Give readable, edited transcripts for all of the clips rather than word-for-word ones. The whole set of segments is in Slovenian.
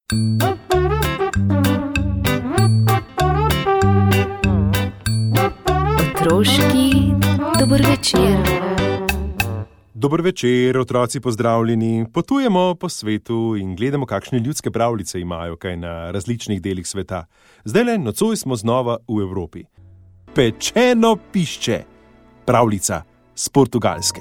Otroški dober večer. Dober večer, otroci pozdravljeni. Potujemo po svetu in gledamo, kakšne ljudske pravljice imajo kaj na različnih delih sveta. Zdajle, nocoj smo znova v Evropi. Pečeno pišče. Pravljica s Portugalske.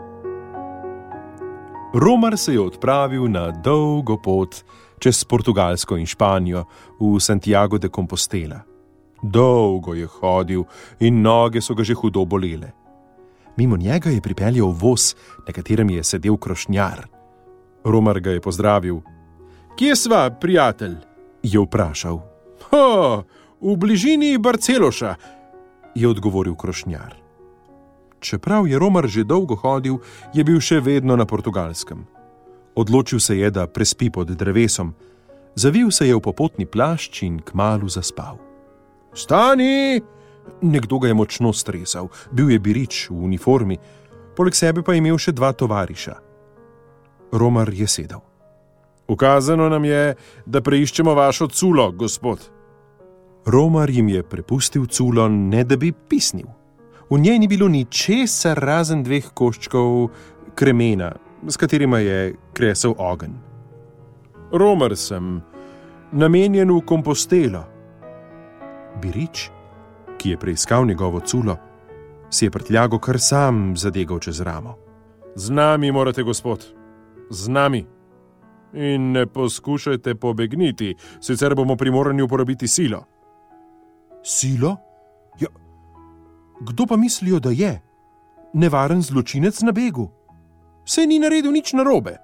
Romar se je odpravil na dolgo pot čez Portugalsko in Španijo v Santiago de Compostela. Dolgo je hodil in noge so ga že hudo bolele. Mimo njega je pripeljal voz, na katerem je sedel krošnjar. Romar ga je pozdravil. "Kje sva, prijatelj?" je vprašal. V bližini Barceloša," je odgovoril krošnjar. Čeprav je Romar že dolgo hodil, je bil še vedno na Portugalskem. Odločil se je, da prespi pod drevesom. Zavil se je v popotni plašč in kmalu zaspal. "Stani!" Nekdo ga je močno stresal. Bil je birič v uniformi, poleg sebe pa je imel še 2 tovariša. Romar je sedel. "Ukazano nam je, da preiščemo vašo culo, gospod." Romar jim je prepustil culo, ne da bi pisnil. V njej ni bilo ničesar razen 2 koščkov kremena, s katerima je kresel ogenj. "Romar sem, namenjen v Compostelo." Birič, ki je preiskal njegovo culo, si je prtljago kar sam zadegal čez ramo. "Z nami morate, gospod, z nami. In ne poskušajte pobegniti, sicer bomo primorani uporabiti silo." "Silo? Ja, kdo pa mislijo, da je? Nevaren zločinec na begu? Saj ni naredil nič narobe."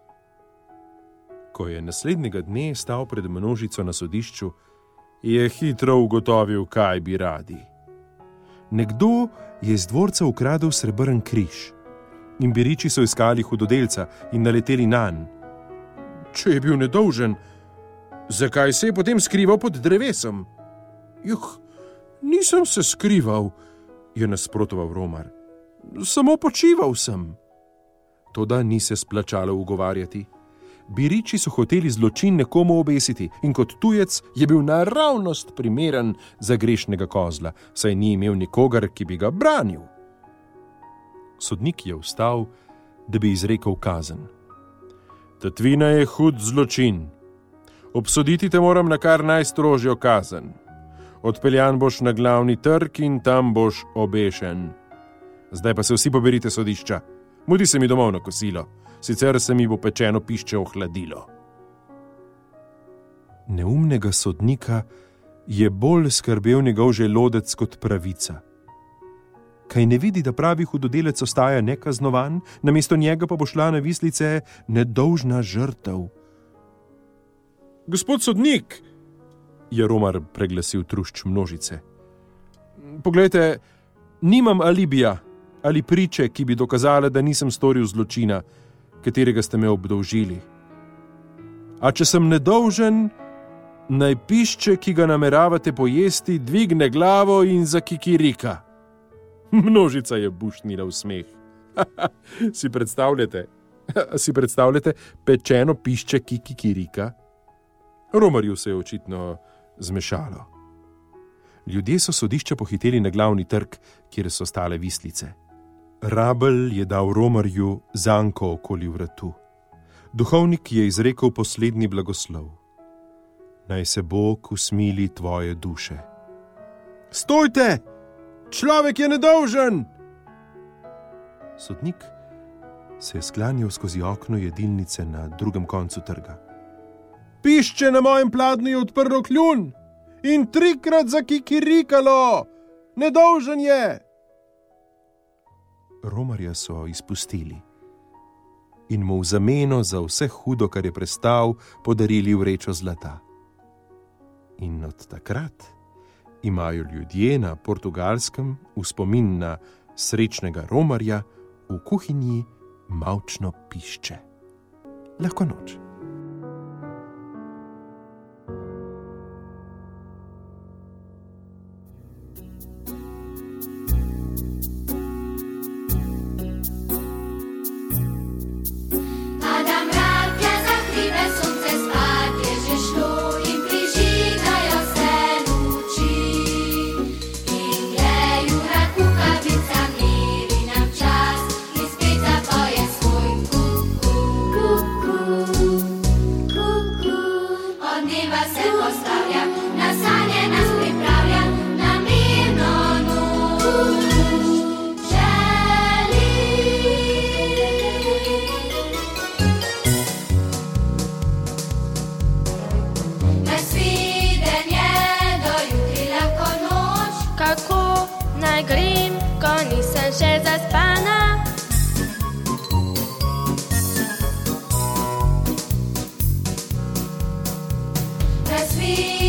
Ko je naslednjega dne stal pred množico na sodišču, je hitro ugotovil, kaj bi radi. Nekdo je iz dvorca ukradel srebrn križ in biriči so iskali hudodelca in naleteli nanj. "Če je bil nedolžen, zakaj se je potem skrival pod drevesom?" "Nisem se skrival," je nasprotoval Romar. "Samo počival sem." Toda ni se splačalo ugovarjati. Biriči so hoteli zločin nekomu obesiti in kot tujec je bil naravnost primeren za grešnega kozla, saj ni imel nikogar, ki bi ga branil. Sodnik je vstal, da bi izrekel kazen. "Tatvina je hud zločin. Obsoditi te moram na kar najstrožjo kazen. Odpeljan boš na glavni trg in tam boš obešen. Zdaj pa se vsi poberite sodišča. Mudi se mi domov na kosilo, sicer se mi bo pečeno pišče ohladilo." Neumnega sodnika je bolj skrbel njegov želodec kot pravica. Kaj ne vidi, da pravi hudodelec ostaja nekaznovan, namesto njega pa bo šla na vislice nedolžna žrtev? "Gospod sodnik," je Romar preglasil trušč množice. "Poglejte, nimam alibija ali priče, ki bi dokazale, da nisem storil zločina, katerega ste me obdolžili. A če sem nedolžen, naj pišče, ki ga nameravate pojesti, dvigne glavo in zakikirika." Množica je bušnila v smeh. Si predstavljate pečeno pišče, ki kikirika? Romarju se je očitno zmešalo. Ljudje so sodišča pohiteli na glavni trg, kjer so stale vislice. Rabelj je dal Romarju zanko okoli vratu. Duhovnik je izrekel poslednji blagoslov. "Naj se Bog usmili tvoje duše." "Stojte! Človek je nedolžen!" Sodnik se je sklanjal skozi okno jedilnice na drugem koncu trga. "Pišče na mojem pladnju je odprlo kljun in 3-krat zakikirikalo! Nedolžen je!" Romarja so izpustili in mu v zameno za vse hudo, kar je prestal, podarili vrečo zlata. In od takrat imajo ljudje na Portugalskem v spomin na srečnega Romarja v kuhinji mavčno pišče. Lahko noč. A dám rád ťa za chvíľu slnce spát, Ježiš kriva se postavlja, na sanje nas pripravlja, na mirno noč želi. Nasvidenje do jutri lahko noč. Kako naj grem, ko nisem še zaspana? Nasvidenje